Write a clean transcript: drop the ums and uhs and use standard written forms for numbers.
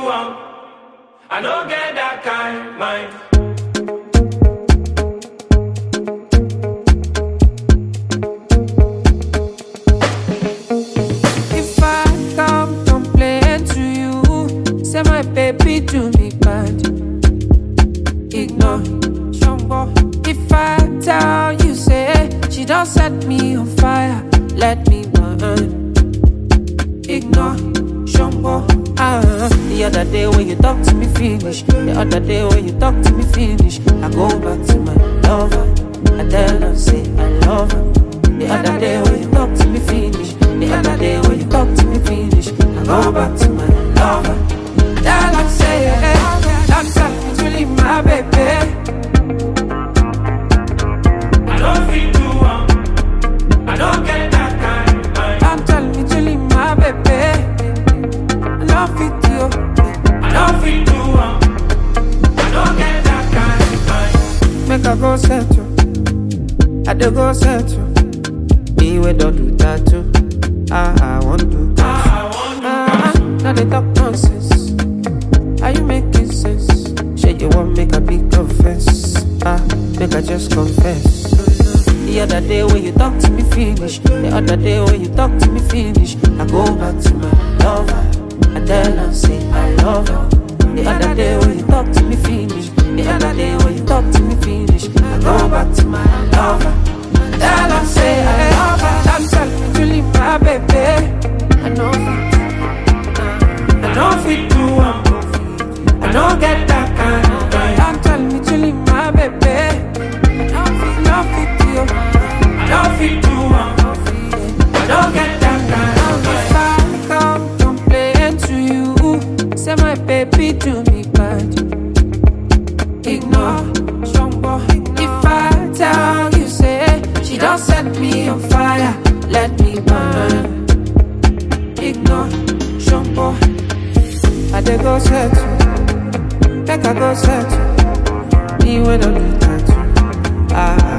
am. I don't get that kind mind. If I come complain to you, say my baby do me bad, ignore. If I tell you, say she don't set me on fire, let me burn, ignore. The other day when you talk to me finish, the other day when you talk to me finish, I go back to my lover, I tell her say I love her. The other day when you talk to me finish, the other day when you talk to me finish, I go back to my lover. Tell her say that's actually my baby. I don't feel too am. I don't get that kind mind. I'm telling you, Julie, my baby. I love it, you. I don't feel too am. I don't get that kind mind. Make I go settle, I do go settle. Me we don't do tattoo, I want to. Now they talk nonsense. Are you making sense? Shit, you want make a big confess? Make I just confess. The other day when you talk to me finish, the other day when you talk to me finish, I go back to my lover, I tell her say I love her. The other day when you talk to me finish, the other day when you talk to me finish, I go back to my lover. Tell her say I love her. I'm telling you, Julie, my baby. I know I don't feel too am. I don't get that kind of mind. I'm telling you, Julie, my baby. I don't love it, you. I don't feel too am. I don't get that kind of mind. If I come complain to you, say my baby do me bad, ignore. If I tell you, say she don't set me on fire, let me burn, ignore. I dey go settle, make I go settle. Me we don't do tattoo,